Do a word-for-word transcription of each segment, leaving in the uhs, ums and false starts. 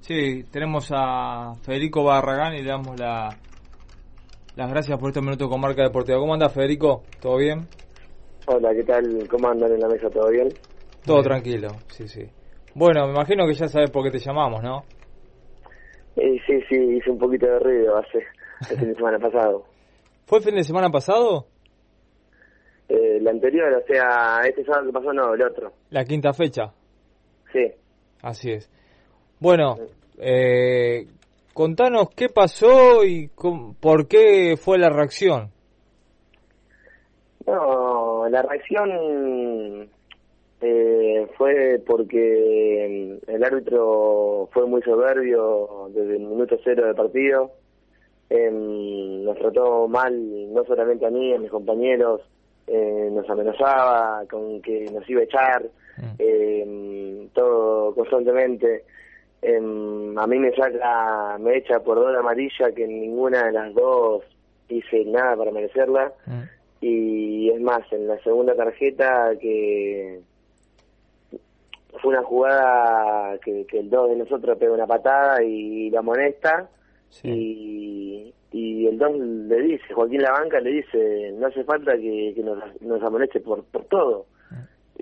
Sí, tenemos a Federico Barragán y le damos la, las gracias por estos minutos con Marca Deportiva. ¿Cómo anda, Federico? ¿Todo bien? Hola, ¿qué tal? ¿Cómo andan en la mesa? ¿Todo bien? Todo bien. Tranquilo, sí, sí. Bueno, me imagino que ya sabes por qué te llamamos, ¿no? Eh, sí, sí, hice un poquito de ruido hace el fin de semana pasado. ¿Fue el fin de semana pasado? Eh, la anterior, o sea, este sábado que pasó, no, el otro. La quinta fecha. Sí. Así es. Bueno, eh, contanos qué pasó y con, por qué fue la reacción. No, la reacción eh, fue porque el árbitro fue muy soberbio desde el minuto cero del partido. Eh, nos trató mal, no solamente a mí, a mis compañeros, eh, nos amenazaba con que nos iba a echar, mm. eh, todo constantemente. Eh, a mí me saca, me echa por dos amarillas, que en ninguna de las dos hice nada para merecerla. Mm. Y es más, en la segunda tarjeta, que fue una jugada que, que el dos de nosotros pega una patada y la amonesta. Sí. y y el dos le dice, Joaquín Labanca le dice, no hace falta que, que nos, nos amoneste por, por todo. Uh-huh.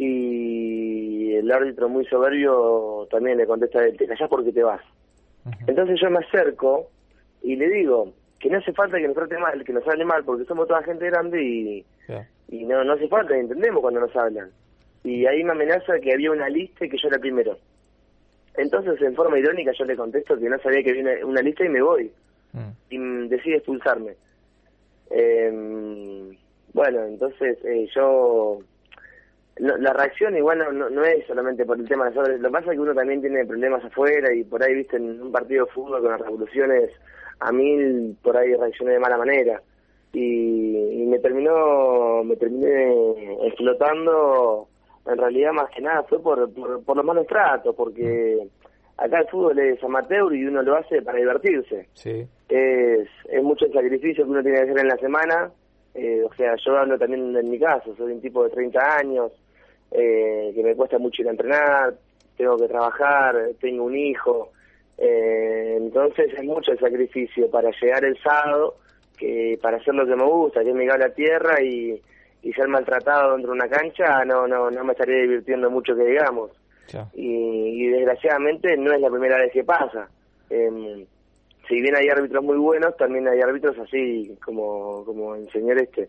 Y el árbitro, muy soberbio, también le contesta a él, te callás porque te vas. Uh-huh. Entonces yo me acerco y le digo que no hace falta que nos trate mal, que nos hable mal, porque somos toda gente grande y, yeah. y no, no hace falta, entendemos cuando nos hablan. Y ahí me amenaza que había una lista y que yo era primero. Entonces, en forma irónica, yo le contesto que no sabía que había una, una lista y me voy. Mm. Y decide expulsarme. Eh, bueno, entonces eh, yo... No, la reacción igual no, no, no es solamente por el tema de sobre. Lo que pasa es que uno también tiene problemas afuera y por ahí, viste, en un partido de fútbol con las revoluciones a mil, por ahí reaccioné de mala manera. Y, y me terminó, me terminé explotando. En realidad, más que nada, fue por, por, por los malos tratos, porque acá el fútbol es amateur y uno lo hace para divertirse. Sí. Es, es mucho el sacrificio que uno tiene que hacer en la semana. Eh, o sea, yo hablo también en mi caso, soy un tipo de treinta años, eh, que me cuesta mucho ir a entrenar, tengo que trabajar, tengo un hijo. Eh, entonces es mucho el sacrificio para llegar el sábado, que para hacer lo que me gusta, que es mirar la tierra y... y ser maltratado dentro de una cancha, no no no me estaría divirtiendo mucho, que digamos. Ya. Y, y desgraciadamente no es la primera vez que pasa. Eh, si bien hay árbitros muy buenos, también hay árbitros así, como como el señor este.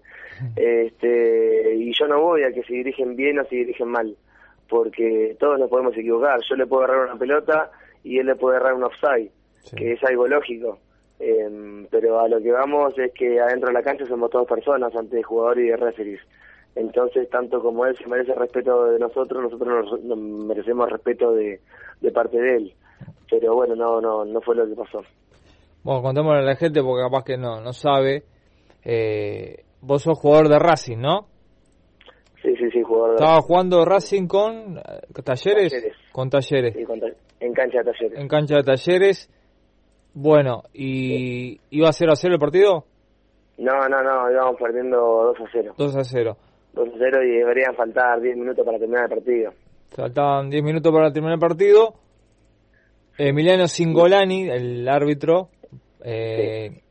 este Y yo no voy a que se dirigen bien o se dirigen mal, porque todos nos podemos equivocar. Yo le puedo agarrar una pelota y él le puede agarrar un offside, sí. que es algo lógico. Eh, pero a lo que vamos es que adentro de la cancha somos todas personas, antes de jugador y de referees. Entonces, tanto como él se merece respeto de nosotros, nosotros nos, nos merecemos respeto de, de parte de él. Pero bueno, no no no fue lo que pasó. Bueno, contémosle a la gente porque capaz que no no sabe. Eh, vos sos jugador de Racing, ¿no? Sí, sí, sí, jugador de Estaba jugando Racing con Talleres, talleres. con Talleres. Sí, con ta- en cancha de Talleres. En cancha de Talleres. Bueno, ¿y iba a cero a cero el partido? No, no, no, íbamos perdiendo dos a cero. dos a cero. dos a cero y deberían faltar diez minutos para terminar el partido. Faltaban diez minutos para terminar el partido. Emiliano Cingolani, el árbitro, eh, sí.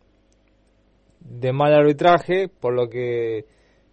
de mal arbitraje, por lo que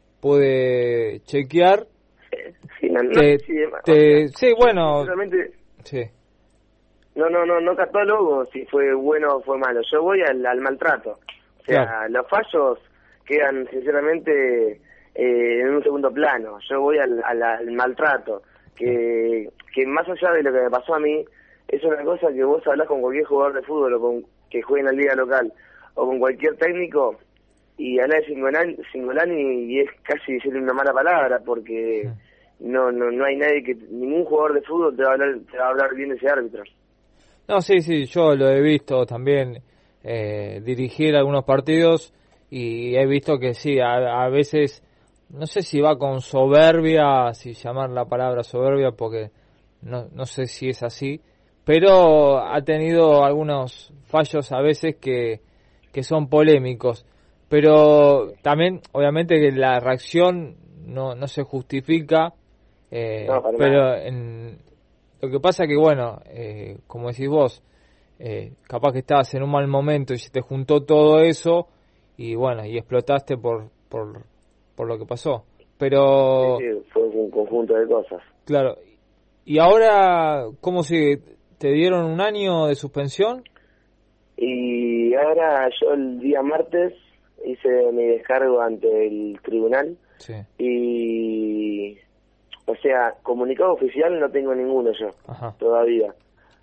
pude chequear. Sí, no, no, te, sí, te, o sea, sí, bueno. Realmente... Sí. No, no, no, no catálogo si fue bueno o fue malo. Yo voy al, al maltrato. O sea, claro. Los fallos quedan sinceramente eh, en un segundo plano. Yo voy al, al, al maltrato. Que, que más allá de lo que me pasó a mí, es una cosa que vos hablás con cualquier jugador de fútbol o con que juegue en la liga local o con cualquier técnico y habla de Cingolani, Cingolani y es casi decirle una mala palabra, porque sí. no, no, no hay nadie que, ningún jugador de fútbol te va a hablar, te va a hablar bien de ese árbitro. No, sí, sí, yo lo he visto también eh, dirigir algunos partidos y he visto que sí, a, a veces, no sé si va con soberbia, si llamar la palabra soberbia, porque no, no sé si es así, pero ha tenido algunos fallos a veces que, que son polémicos. Pero también, obviamente, que la reacción no, no se justifica, eh, no, pero en... Lo que pasa que, bueno, eh, como decís vos, eh, capaz que estabas en un mal momento y se te juntó todo eso y bueno, y explotaste por por, por lo que pasó. Pero sí, sí, fue un conjunto de cosas. claro, y ahora, ¿cómo sigue? ¿Te dieron un año de suspensión? Y ahora yo el día martes hice mi descargo ante el tribunal. Sí. Y, o sea, comunicado oficial no tengo ninguno yo, Ajá. todavía.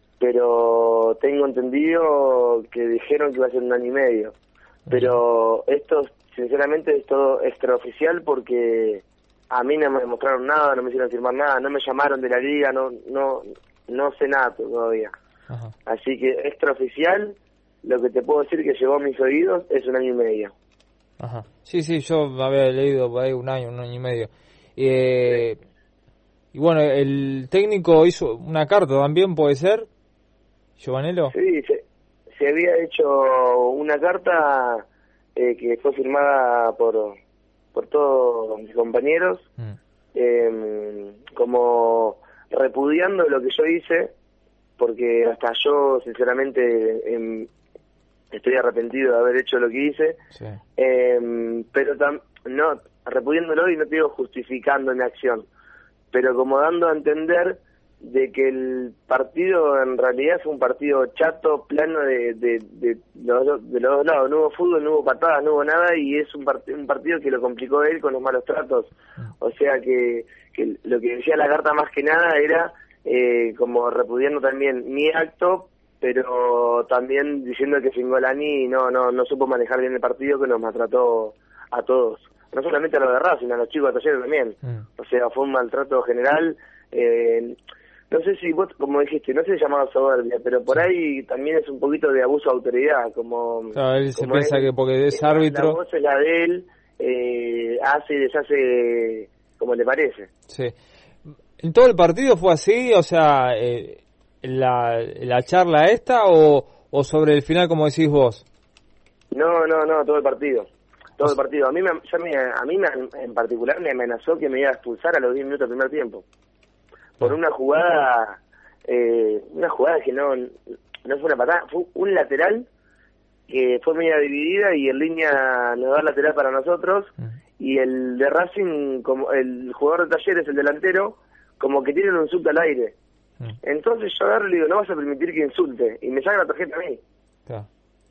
Pero tengo entendido que dijeron que iba a ser un año y medio. Pero esto, sinceramente, es todo extraoficial porque a mí no me demostraron nada, no me hicieron firmar nada, no me llamaron de la liga, no no no sé nada todavía. Ajá. Así que extraoficial, lo que te puedo decir que llegó a mis oídos es un año y medio. Ajá. Sí, sí, yo había leído por ahí un año, un año y medio. Eh, sí. Y bueno, el técnico hizo una carta también, ¿puede ser, Giovanello? Sí, se, se había hecho una carta eh, que fue firmada por por todos mis compañeros, mm. eh, como repudiando lo que yo hice, porque hasta yo, sinceramente, eh, estoy arrepentido de haber hecho lo que hice, sí. eh, pero tam, no repudiándolo y no te digo justificando mi acción, pero como dando a entender de que el partido en realidad fue un partido chato, plano de, de, de, los, de los dos lados, no hubo fútbol, no hubo patadas, no hubo nada, y es un, part, un partido que lo complicó él con los malos tratos. O sea que, que lo que decía la carta más que nada era eh, como repudiando también mi acto, pero también diciendo que Cingolani no no no supo manejar bien el partido, que nos maltrató a todos, no solamente a los de Racing, a los chicos de Talleres también. Mm. O sea, fue un maltrato general. eh, no sé si vos, como dijiste, no sé si llamado soberbia, pero por ahí también es un poquito de abuso de autoridad, como... Claro, él se como piensa él, que porque es árbitro... La voz es la de él, eh, hace y deshace como le parece. Sí. ¿En todo el partido fue así? O sea, eh, la, la charla esta o, o sobre el final, como decís vos? No, no, no, todo el partido. Todo el partido. A mí, me, ya me, a mí me, en particular me amenazó que me iba a expulsar a los diez minutos del primer tiempo. Por una jugada, eh, una jugada que no no fue una patada, fue un lateral que fue media dividida y en línea nos da lateral para nosotros, uh-huh. Y el de Racing, como el jugador de Talleres, el delantero, como que tiene un insulto al aire. Uh-huh. Entonces yo agarro y le digo, no vas a permitir que insulte, y me saca la tarjeta a mí. Uh-huh.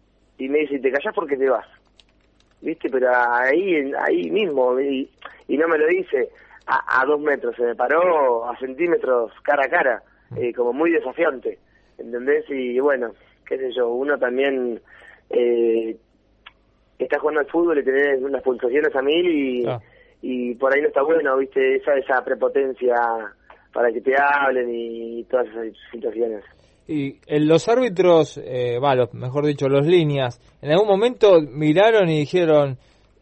Y me dice, te callás porque te vas. ¿Viste? Pero ahí ahí mismo, y, y no me lo dice a, a dos metros, se me paró a centímetros cara a cara, eh, como muy desafiante, ¿entendés? Y bueno, qué sé yo, uno también eh, está jugando al fútbol y tenés unas pulsaciones a mil y, ah. y por ahí no está bueno, ¿viste? Esa, esa prepotencia para que te hablen y todas esas situaciones. Y en los árbitros, eh, va, los, mejor dicho, los líneas, en algún momento miraron y dijeron,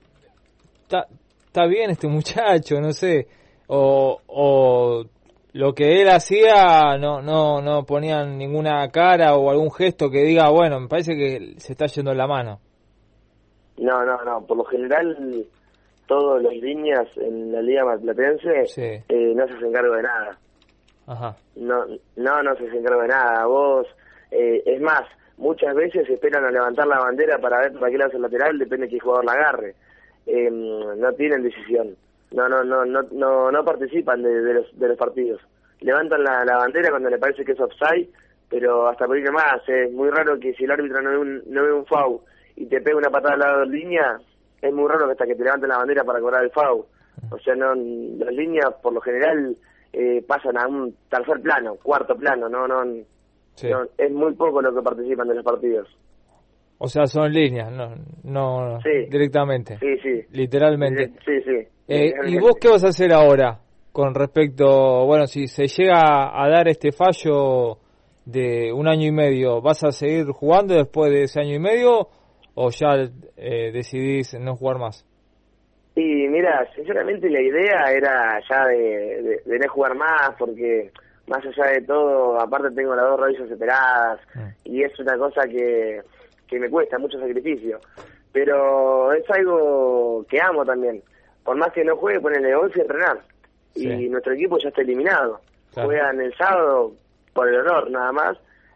está bien este muchacho, no sé, o, o lo que él hacía no no no ponían ninguna cara o algún gesto que diga, bueno, me parece que se está yendo la mano. No, no, no, por lo general todos los líneas en la Liga Marplatense sí. eh, no se hacen cargo de nada. Ajá. No, no, no se hacen cargo de nada. Vos, eh, es más, muchas veces esperan a levantar la bandera para ver para qué lado es el lateral, depende de qué jugador la agarre. Eh, no tienen decisión, no no no no no no participan de, de los de los partidos, levantan la, la bandera cuando le parece que es offside, pero hasta por ir más, es muy raro que si el árbitro no ve un, no ve un foul y te pega una patada al lado de la línea, es muy raro que hasta que te levanten la bandera para cobrar el foul. O sea, no, las líneas por lo general eh, pasan a un tercer plano, cuarto plano, no no, sí. no es muy poco lo que participan de los partidos. O sea, son líneas, no, no sí. directamente. Sí, sí. Literalmente. Sí, sí. Eh, ¿Y vos qué vas a hacer ahora con respecto, bueno, si se llega a dar este fallo de un año y medio, ¿vas a seguir jugando después de ese año y medio o ya eh, decidís no jugar más? Y mira, sinceramente la idea era ya de, de, de no jugar más porque más allá de todo, aparte tengo las dos rodillas separadas mm. y es una cosa que... que me cuesta mucho sacrificio, pero es algo que amo también. Por más que no juegue, ponele once y entrenar. Sí. Y nuestro equipo ya está eliminado. Claro. Juegan el sábado por el honor nada más,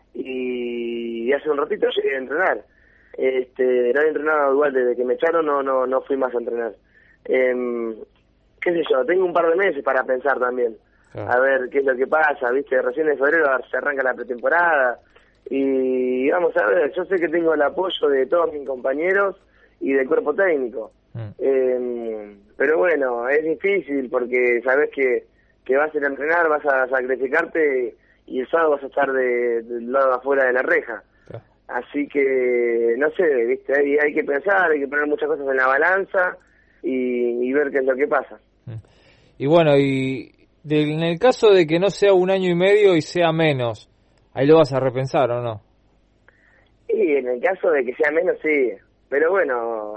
y, y hace un ratito llegué a entrenar. Este, no he entrenado igual, desde que me echaron no no no fui más a entrenar. Eh, qué sé yo, tengo un par de meses para pensar también. Claro. A ver qué es lo que pasa, viste, recién en febrero se arranca la pretemporada y vamos a ver, yo sé que tengo el apoyo de todos mis compañeros y del cuerpo técnico. Mm. Eh, pero bueno, es difícil porque sabes que, que vas a ir a entrenar, vas a sacrificarte y el sábado vas a estar de, del lado afuera de la reja. Claro. Así que, no sé, viste, hay, hay que pensar, hay que poner muchas cosas en la balanza y, y ver qué es lo que pasa. Y bueno, y de, en el caso de que no sea un año y medio y sea menos, ahí lo vas a repensar, ¿o no? Y en el caso de que sea menos, sí. Pero bueno,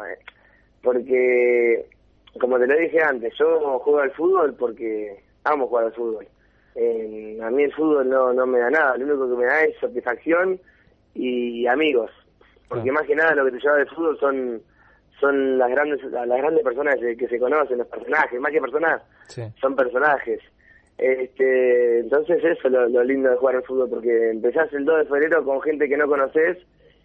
porque, como te lo dije antes, yo juego al fútbol porque amo jugar al fútbol. Eh, a mí el fútbol no, no me da nada, lo único que me da es satisfacción y amigos. Porque ah. más que nada lo que te lleva del fútbol son son las grandes las grandes personas que se conocen, los personajes, más que personas, sí. son personajes. Este, entonces eso es lo, lo lindo de jugar al fútbol, porque empezás el dos de febrero con gente que no conoces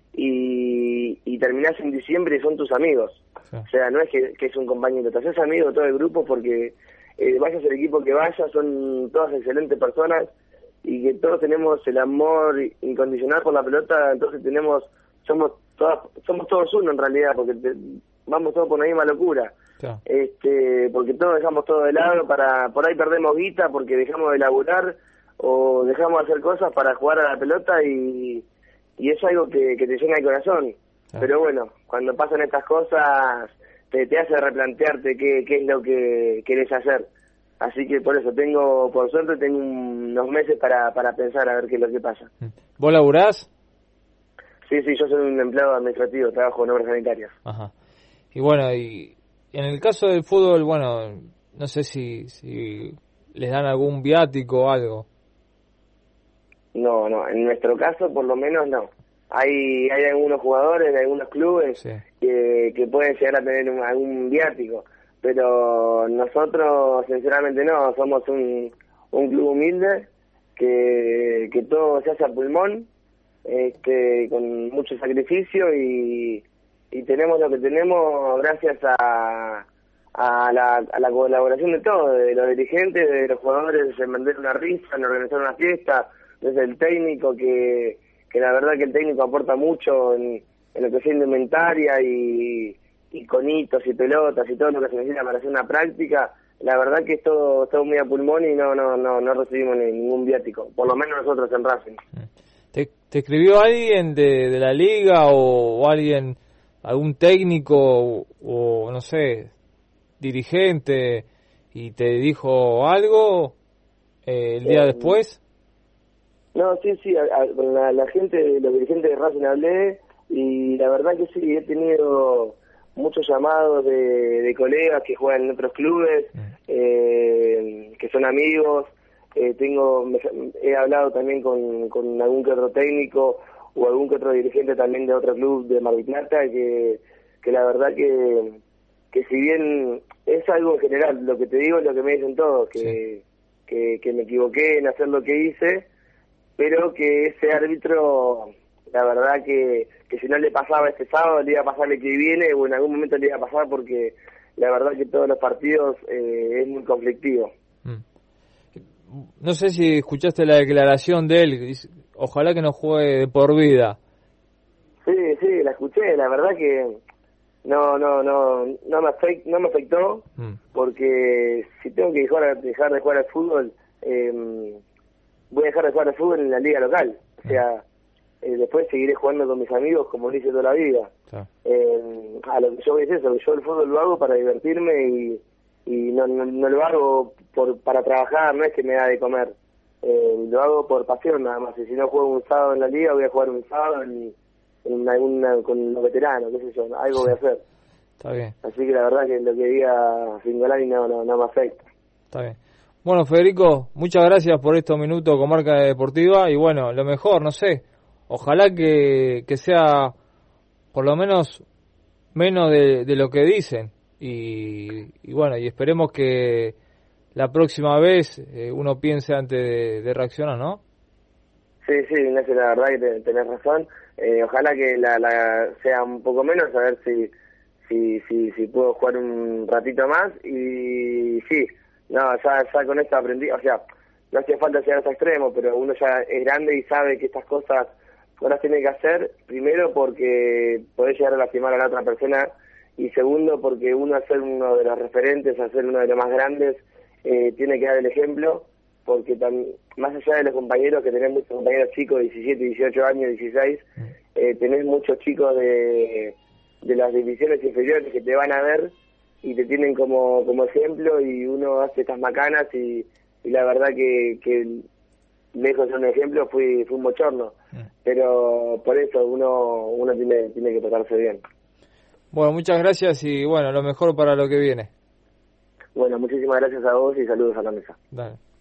y, y terminás en diciembre y son tus amigos. Sí. O sea, no es que, que es un compañero, te haces amigo de todo el grupo porque eh, vayas el equipo que vayas, son todas excelentes personas y que todos tenemos el amor incondicional por la pelota, entonces tenemos somos todas, somos todos uno en realidad, porque te, vamos todos por una misma locura. Sí. Este, porque todos dejamos todo de lado, para por ahí perdemos guita porque dejamos de laburar o dejamos de hacer cosas para jugar a la pelota y, y es algo que, que te llena el corazón. Sí. Pero bueno, cuando pasan estas cosas te, te hace replantearte qué, qué es lo que querés hacer. Así que por eso tengo, por suerte tengo unos meses para, para pensar a ver qué es lo que pasa. ¿Vos laburás? Sí, sí, yo soy un empleado administrativo, trabajo en obras sanitarias. Ajá. Y bueno, y en el caso del fútbol, bueno, no sé si, si les dan algún viático o algo. No, no, en nuestro caso por lo menos no. Hay hay algunos jugadores de algunos clubes sí. que, que pueden llegar a tener un, algún viático, pero nosotros sinceramente no, somos un, un club humilde que, que todo se hace a pulmón, este, con mucho sacrificio y, y tenemos lo que tenemos gracias a, a, la, a la colaboración de todos, de los dirigentes, de los jugadores, en vender una rifa, en organizar una fiesta, desde el técnico, que, que la verdad que el técnico aporta mucho en, en lo que es indumentaria y, y conitos y pelotas y todo lo que se necesita para hacer una práctica. La verdad que es todo, todo muy a pulmón y no, no, no, no recibimos ningún viático, por lo menos nosotros en Racing. ¿Te, te escribió alguien de, de la liga o, o alguien, algún técnico o, o no sé, dirigente y te dijo algo eh, el día eh, después? No, sí, sí, a, a, con la, la gente, los dirigentes de Racing hablé y la verdad que sí, he tenido muchos llamados de, de colegas que juegan en otros clubes, mm. eh, que son amigos. Eh, tengo me, he hablado también con, con algún que otro técnico o algún que otro dirigente también de otro club de Mar del Plata, que, que la verdad que, que si bien es algo en general, lo que te digo es lo que me dicen todos, que, sí. que, que me equivoqué en hacer lo que hice, pero que ese árbitro, la verdad que, que si no le pasaba este sábado, le iba a pasar el que viene, o en algún momento le iba a pasar, porque la verdad que todos los partidos eh, es muy conflictivo. Mm. No sé si escuchaste la declaración de él, dice, ojalá que no juegue de por vida. Sí, sí, la escuché, la verdad que no no no no me afectó, no me afectó mm. porque si tengo que dejar, dejar de jugar al fútbol, eh, voy a dejar de jugar al fútbol en la liga local. O sea, eh, después seguiré jugando con mis amigos como lo hice toda la vida. Sí. Eh, a lo que yo voy es eso, yo el fútbol lo hago para divertirme y y no, no, no lo hago por para trabajar, no es que me da de comer, eh, lo hago por pasión nada más, y si no juego un sábado en la liga voy a jugar un sábado en, en alguna, con los veteranos, qué sé yo, algo voy a hacer. Está bien. Así que la verdad que lo que diga Singolani no, no, no me afecta. Está bien. Bueno, Federico, muchas gracias por estos minutos con Marca Deportiva y bueno, lo mejor, no sé, ojalá que, que sea por lo menos menos de, de lo que dicen. Y, y bueno, y esperemos que la próxima vez eh, uno piense antes de, de reaccionar, ¿no? Sí, sí, Ignacio, la verdad que te, tenés razón. Eh, ojalá que la, la sea un poco menos, a ver si, si, si, si puedo jugar un ratito más. Y sí, no, ya, ya con esto aprendí, o sea, no hacía falta llegar a ese extremo, pero uno ya es grande y sabe que estas cosas no las tiene que hacer, primero porque podés llegar a lastimar a la otra persona, y segundo porque uno, al ser uno de los referentes, al ser uno de los más grandes, eh, tiene que dar el ejemplo, porque tam- más allá de los compañeros, que tenés muchos compañeros chicos, diecisiete, dieciocho años, dieciséis, eh, tenés muchos chicos de, de las divisiones inferiores que te van a ver y te tienen como, como ejemplo, y uno hace estas macanas y, y la verdad que, que lejos de un ejemplo fui, fui un bochorno, pero por eso uno, uno tiene, tiene que tratarse bien. Bueno, muchas gracias y bueno, lo mejor para lo que viene. Bueno, muchísimas gracias a vos y saludos a la mesa. Dale.